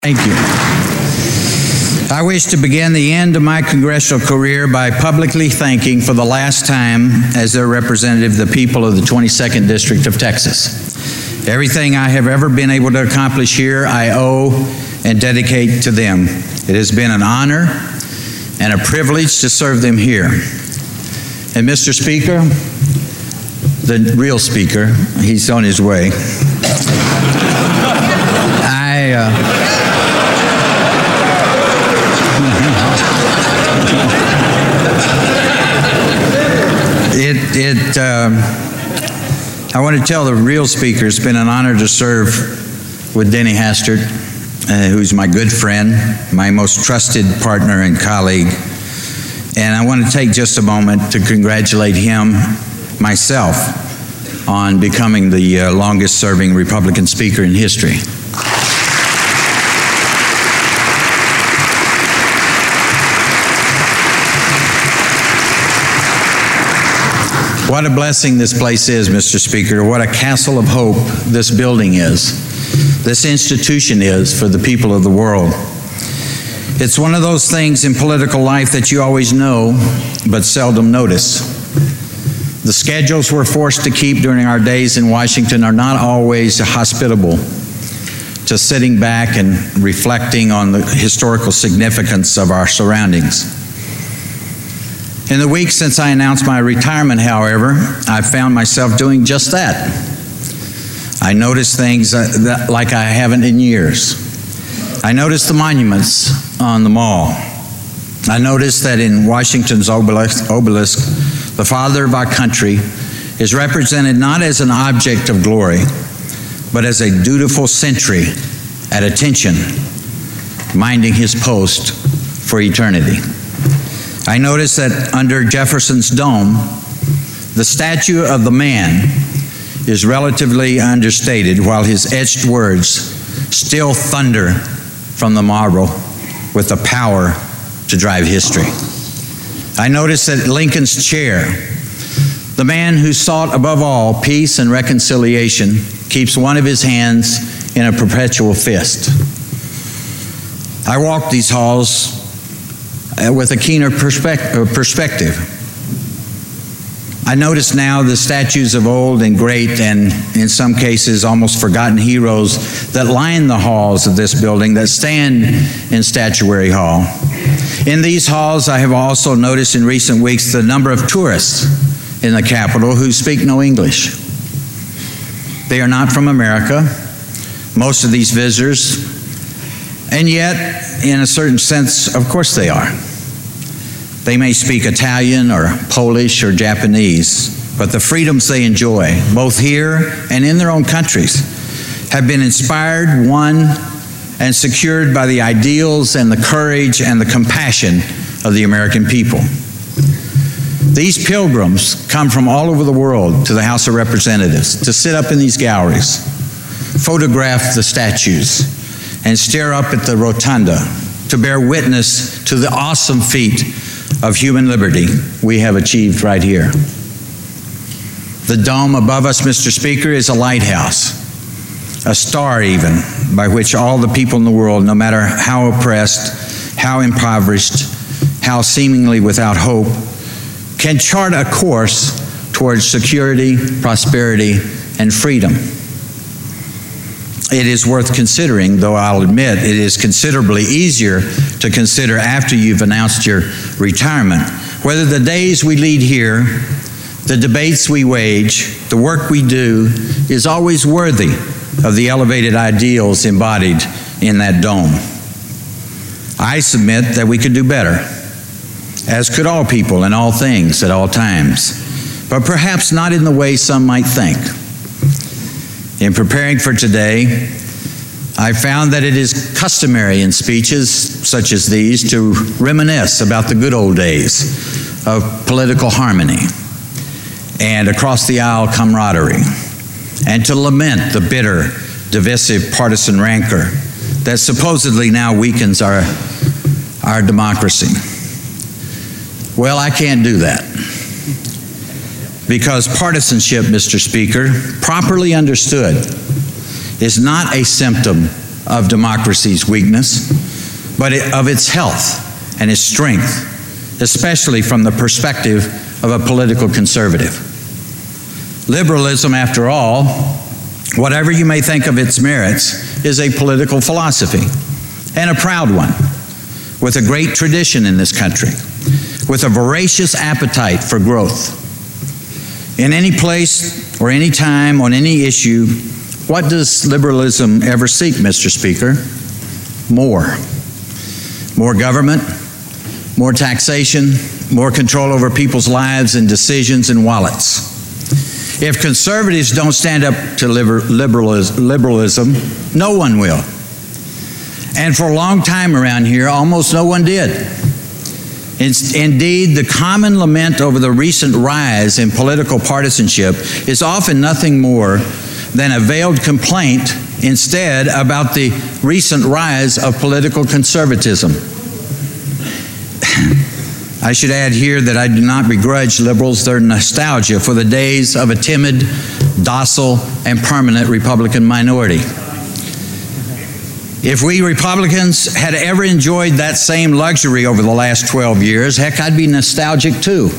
Thank you. I wish to begin the end of my congressional career by publicly thanking for the last time as their representative the people of the 22nd District of Texas. Everything I have ever been able to accomplish here, I owe and dedicate to them. It has been an honor and a privilege to serve them here. And Mr. Speaker, the real speaker, he's on his way. I want to tell the real speaker it's been an honor to serve with Denny Hastert, who's my good friend, my most trusted partner and colleague. And I want to take just a moment to congratulate him, myself, on becoming the longest serving Republican speaker in history. What a blessing this place is, Mr. Speaker. What a castle of hope this building is, this institution is for the people of the world. It's one of those things in political life that you always know, but seldom notice. The schedules we're forced to keep during our days in Washington are not always hospitable to sitting back and reflecting on the historical significance of our surroundings. In the weeks since I announced my retirement, however, I found myself doing just that. I noticed things like I haven't in years. I noticed the monuments on the mall. I noticed that in Washington's obelisk, the father of our country is represented not as an object of glory, but as a dutiful sentry at attention, minding his post for eternity. I noticed that under Jefferson's dome, the statue of the man is relatively understated, while his etched words still thunder from the marble with the power to drive history. I noticed that Lincoln's chair, the man who sought above all peace and reconciliation, keeps one of his hands in a perpetual fist. I walked these halls with a keener perspective. I notice now the statues of old and great, and in some cases almost forgotten heroes that line the halls of this building, that stand in Statuary Hall. In these halls, I have also noticed in recent weeks the number of tourists in the Capitol who speak no English. They are not from America, most of these visitors, and yet, in a certain sense, of course they are. They may speak Italian or Polish or Japanese, but the freedoms they enjoy, both here and in their own countries, have been inspired, won, and secured by the ideals and the courage and the compassion of the American people. These pilgrims come from all over the world to the House of Representatives to sit up in these galleries, photograph the statues, and stare up at the rotunda to bear witness to the awesome feat of human liberty we have achieved right here. The dome above us, Mr. Speaker, is a lighthouse, a star even, by which all the people in the world, no matter how oppressed, how impoverished, how seemingly without hope, can chart a course towards security, prosperity, and freedom. It is worth considering, though I'll admit it is considerably easier to consider after you've announced your retirement, whether the days we lead here, the debates we wage, the work we do is always worthy of the elevated ideals embodied in that dome. I submit that we could do better, as could all people in all things at all times, but perhaps not in the way some might think. In preparing for today, I found that it is customary in speeches such as these to reminisce about the good old days of political harmony and across the aisle camaraderie, and to lament the bitter, divisive partisan rancor that supposedly now weakens our democracy. Well, I can't do that. Because partisanship, Mr. Speaker, properly understood, is not a symptom of democracy's weakness, but of its health and its strength, especially from the perspective of a political conservative. Liberalism, after all, whatever you may think of its merits, is a political philosophy, and a proud one, with a great tradition in this country, with a voracious appetite for growth. In any place or any time on any issue, what does liberalism ever seek, Mr. Speaker? More. More government, more taxation, more control over people's lives and decisions and wallets. If conservatives don't stand up to liberalism, no one will. And for a long time around here, almost no one did. Indeed, the common lament over the recent rise in political partisanship is often nothing more than a veiled complaint instead about the recent rise of political conservatism. I should add here that I do not begrudge liberals their nostalgia for the days of a timid, docile, and permanent Republican minority. If we Republicans had ever enjoyed that same luxury over the last 12 years, heck, I'd be nostalgic too.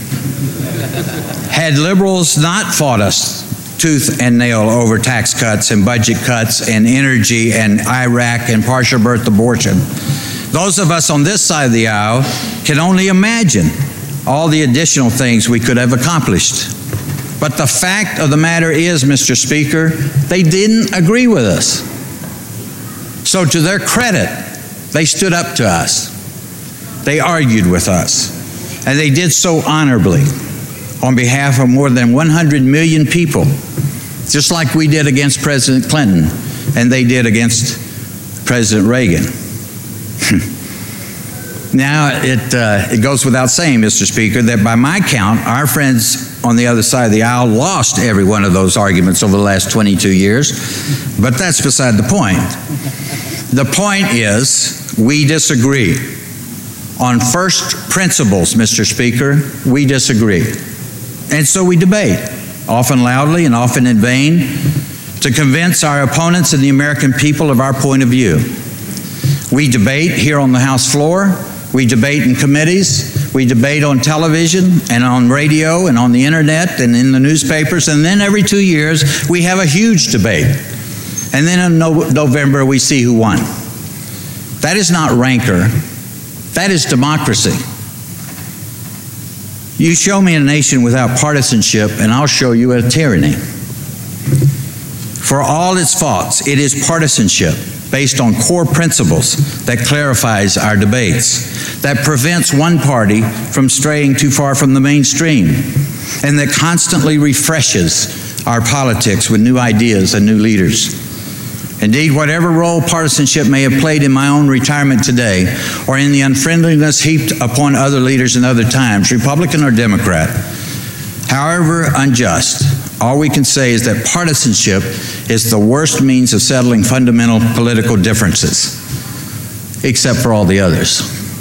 Had liberals not fought us tooth and nail over tax cuts and budget cuts and energy and Iraq and partial birth abortion, those of us on this side of the aisle can only imagine all the additional things we could have accomplished. But the fact of the matter is, Mr. Speaker, they didn't agree with us. So to their credit, they stood up to us. They argued with us. And they did so honorably on behalf of more than 100 million people, just like we did against President Clinton and they did against President Reagan. Now, it goes without saying, Mr. Speaker, that by my count, our friends on the other side of the aisle lost every one of those arguments over the last 22 years, but that's beside the point. The point is, we disagree. On first principles, Mr. Speaker, we disagree. And so we debate, often loudly and often in vain, to convince our opponents and the American people of our point of view. We debate here on the House floor, we debate in committees, we debate on television and on radio and on the internet and in the newspapers, and then every 2 years we have a huge debate. And then in November we see who won. That is not rancor, that is democracy. You show me a nation without partisanship and I'll show you a tyranny. For all its faults, it is partisanship based on core principles that clarifies our debates, that prevents one party from straying too far from the mainstream, and that constantly refreshes our politics with new ideas and new leaders. Indeed, whatever role partisanship may have played in my own retirement today, or in the unfriendliness heaped upon other leaders in other times, Republican or Democrat, however unjust, all we can say is that partisanship is the worst means of settling fundamental political differences, except for all the others.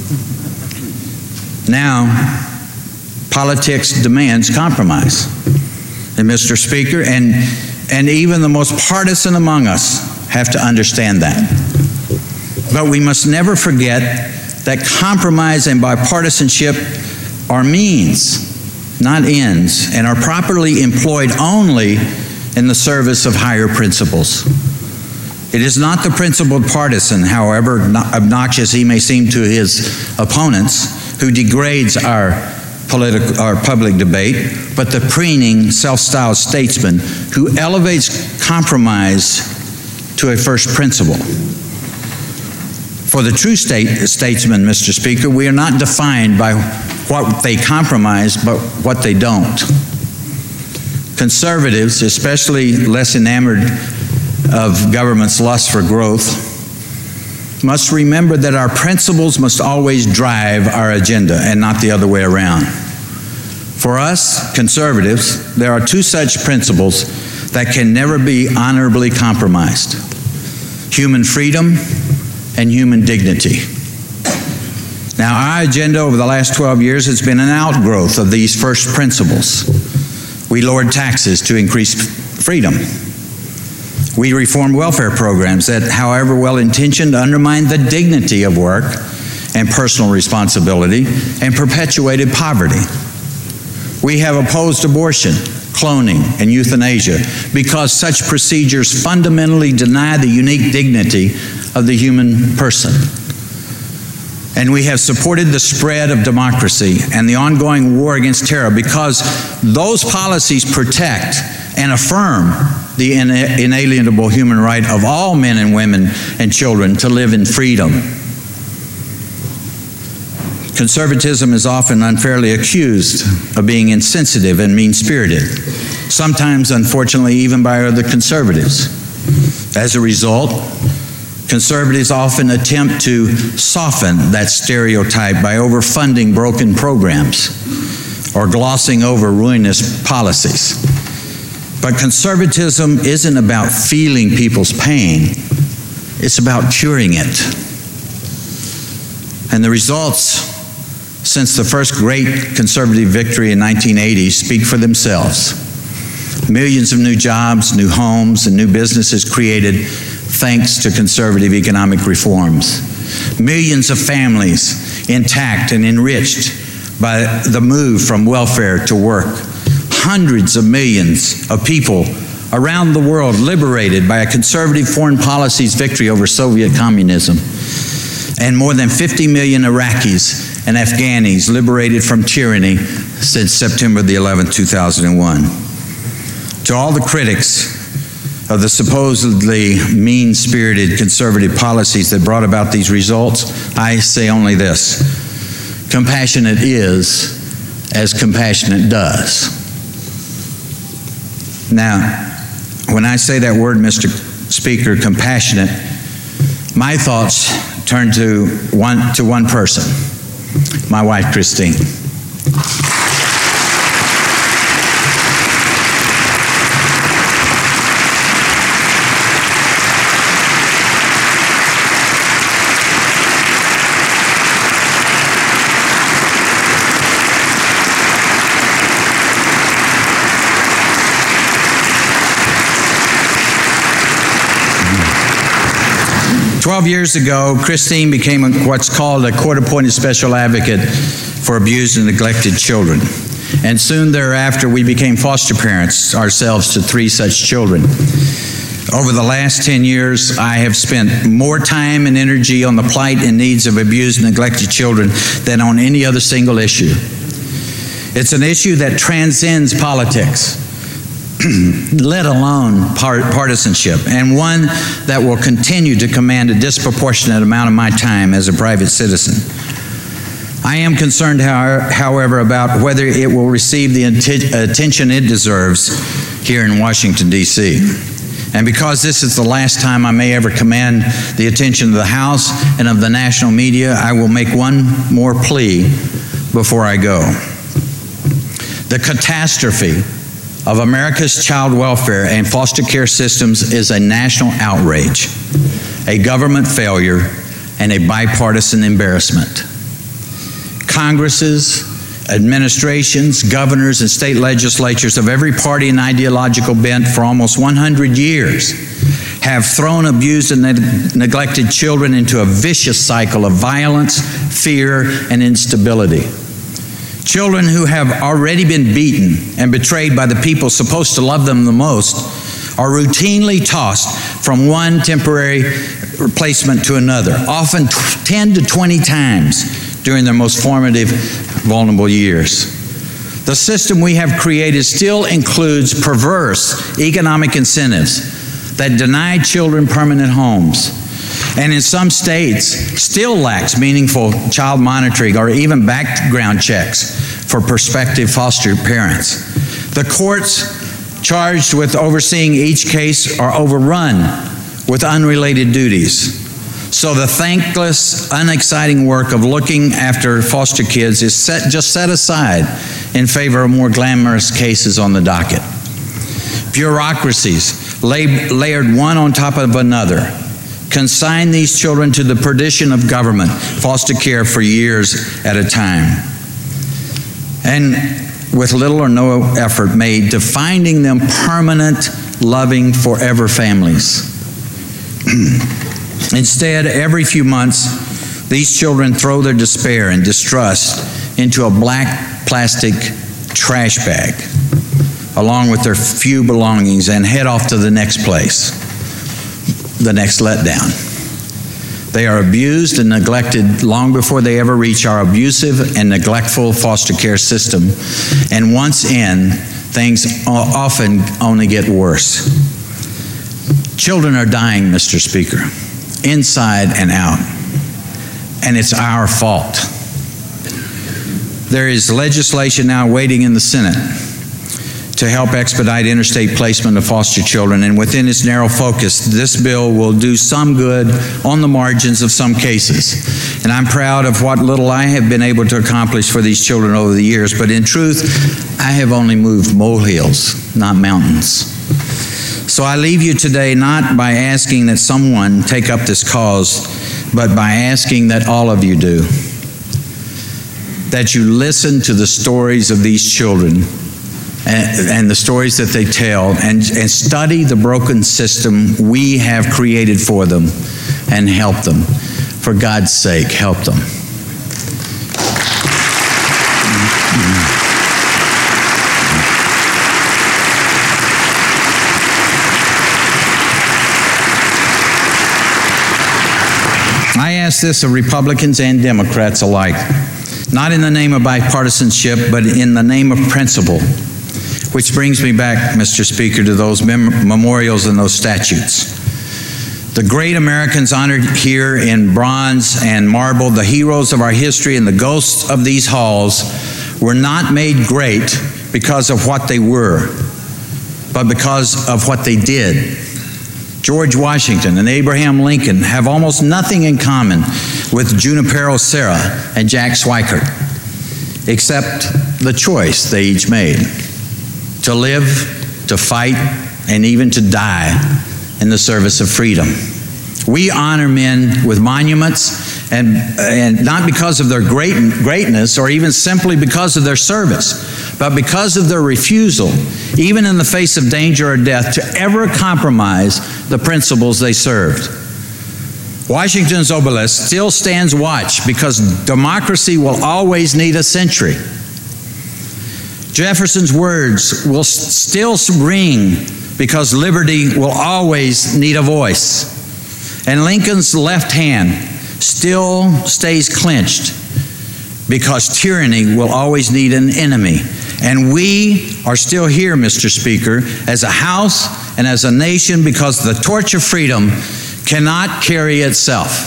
Now, politics demands compromise. And Mr. Speaker, and even the most partisan among us have to understand that. But we must never forget that compromise and bipartisanship are means, not ends, and are properly employed only in the service of higher principles. It is not the principled partisan, however obnoxious he may seem to his opponents, who degrades our public debate, but the preening, self-styled statesman who elevates compromise to a first principle. For the true statesman, Mr. Speaker, we are not defined by what they compromise, but what they don't. Conservatives, especially less enamored of government's lust for growth, must remember that our principles must always drive our agenda and not the other way around. For us, conservatives, there are two such principles that can never be honorably compromised: human freedom and human dignity. Now, our agenda over the last 12 years has been an outgrowth of these first principles. We lowered taxes to increase freedom. We reformed welfare programs that, however well-intentioned, undermined the dignity of work and personal responsibility and perpetuated poverty. We have opposed abortion, cloning, and euthanasia because such procedures fundamentally deny the unique dignity of the human person. And we have supported the spread of democracy and the ongoing war against terror because those policies protect and affirm the inalienable human right of all men and women and children to live in freedom. Conservatism is often unfairly accused of being insensitive and mean-spirited, sometimes, unfortunately, even by other conservatives. As a result, conservatives often attempt to soften that stereotype by overfunding broken programs or glossing over ruinous policies. But conservatism isn't about feeling people's pain, it's about curing it. And the results since the first great conservative victory in 1980 speak for themselves. Millions of new jobs, new homes, and new businesses created thanks to conservative economic reforms. Millions of families intact and enriched by the move from welfare to work. Hundreds of millions of people around the world liberated by a conservative foreign policy's victory over Soviet communism. And more than 50 million Iraqis and Afghanis liberated from tyranny since September the 11th, 2001. To all the critics of the supposedly mean-spirited conservative policies that brought about these results, I say only this: compassionate is as compassionate does. Now, when I say that word, Mr. Speaker, compassionate, my thoughts turn to one person, my wife, Christine. 12 years ago, Christine became what's called a court-appointed special advocate for abused and neglected children. And soon thereafter, we became foster parents ourselves to 3 such children. Over the last 10 years, I have spent more time and energy on the plight and needs of abused and neglected children than on any other single issue. It's an issue that transcends politics, let alone partisanship, and one that will continue to command a disproportionate amount of my time as a private citizen. I am concerned, however, about whether it will receive the attention it deserves here in Washington, D.C. And because this is the last time I may ever command the attention of the House and of the national media, I will make one more plea before I go. The catastrophe of America's child welfare and foster care systems is a national outrage, a government failure, and a bipartisan embarrassment. Congresses, administrations, governors, and state legislatures of every party and ideological bent for almost 100 years have thrown abused and neglected children into a vicious cycle of violence, fear, and instability. Children who have already been beaten and betrayed by the people supposed to love them the most are routinely tossed from one temporary placement to another, often 10 to 20 times during their most formative, vulnerable years. The system we have created still includes perverse economic incentives that deny children permanent homes, and in some states still lacks meaningful child monitoring or even background checks for prospective foster parents. The courts charged with overseeing each case are overrun with unrelated duties. So the thankless, unexciting work of looking after foster kids is just set aside in favor of more glamorous cases on the docket. Bureaucracies layered one on top of another consign these children to the perdition of government foster care for years at a time, and with little or no effort made to finding them permanent loving, forever families. Instead, every few months, these children throw their despair and distrust into a black plastic trash bag, along with their few belongings, and head off to the next place, the next letdown. They are abused and neglected long before they ever reach our abusive and neglectful foster care system. And once in, things often only get worse. Children are dying, Mr. Speaker, inside and out. And it's our fault. There is legislation now waiting in the Senate to help expedite interstate placement of foster children, and within its narrow focus, this bill will do some good on the margins of some cases. And I'm proud of what little I have been able to accomplish for these children over the years, but in truth, I have only moved molehills, not mountains. So I leave you today not by asking that someone take up this cause, but by asking that all of you do. That you listen to the stories of these children and the stories that they tell, and study the broken system we have created for them, and help them. For God's sake, help them. I ask this of Republicans and Democrats alike, not in the name of bipartisanship, but in the name of principle. Which brings me back, Mr. Speaker, to those memorials and those statues. The great Americans honored here in bronze and marble, the heroes of our history and the ghosts of these halls, were not made great because of what they were, but because of what they did. George Washington and Abraham Lincoln have almost nothing in common with Junipero Serra and Jack Swikert, except the choice they each made: to live, to fight, and even to die in the service of freedom. We honor men with monuments, and not because of their greatness or even simply because of their service, but because of their refusal, even in the face of danger or death, to ever compromise the principles they served. Washington's obelisk still stands watch because democracy will always need a sentry. Jefferson's words will still ring because liberty will always need a voice. And Lincoln's left hand still stays clenched because tyranny will always need an enemy. And we are still here, Mr. Speaker, as a House and as a nation, because the torch of freedom cannot carry itself.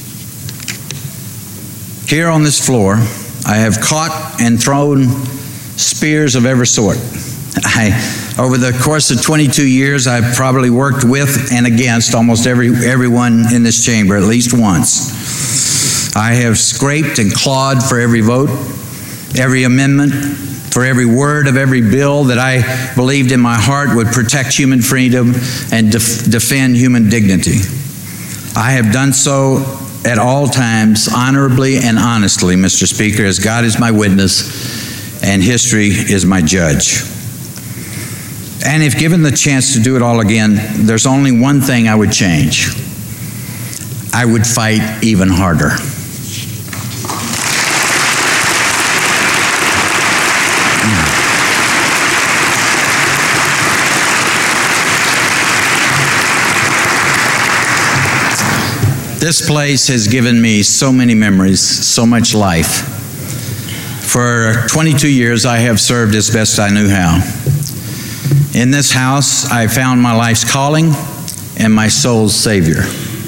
Here on this floor, I have caught and thrown spears of every sort. Over the course of 22 years, I've probably worked with and against almost everyone in this chamber at least once. I have scraped and clawed for every vote, every amendment, for every word of every bill that I believed in my heart would protect human freedom and defend human dignity. I have done so at all times, honorably and honestly, Mr. Speaker, as God is my witness and history is my judge. And if given the chance to do it all again, there's only one thing I would change. I would fight even harder. This place has given me so many memories, so much life. For 22 years, I have served as best I knew how. In this house, I found my life's calling and my soul's Savior.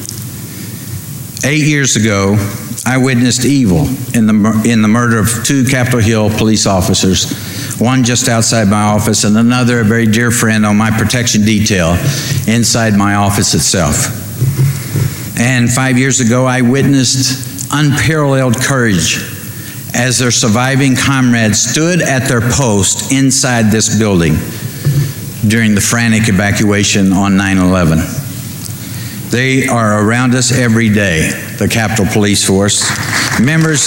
8 years ago, I witnessed evil in the murder of 2 Capitol Hill police officers, one just outside my office and another, a very dear friend, on my protection detail inside my office itself. And 5 years ago, I witnessed unparalleled courage as their surviving comrades stood at their post inside this building during the frantic evacuation on 9/11. They are around us every day, the Capitol Police Force, members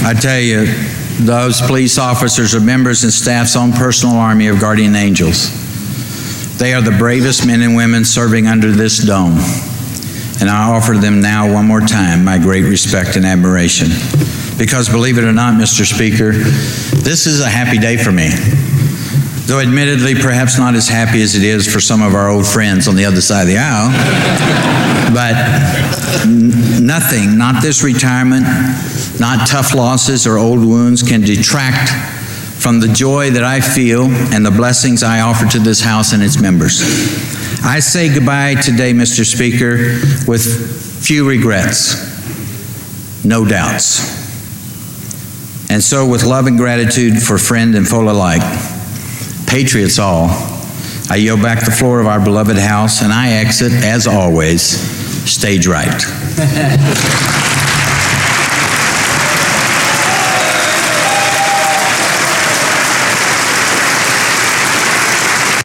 I tell you, those police officers are members and staff's own personal army of guardian angels. They are the bravest men and women serving under this dome. And I offer them now one more time my great respect and admiration. Because believe it or not, Mr. Speaker, this is a happy day for me. Though admittedly perhaps not as happy as it is for some of our old friends on the other side of the aisle. But nothing, not this retirement, not tough losses or old wounds, can detract from the joy that I feel and the blessings I offer to this House and its members. I say goodbye today, Mr. Speaker, with few regrets, no doubts. And so with love and gratitude for friend and foe alike, patriots all, I yield back the floor of our beloved House, and I exit, as always, stage right.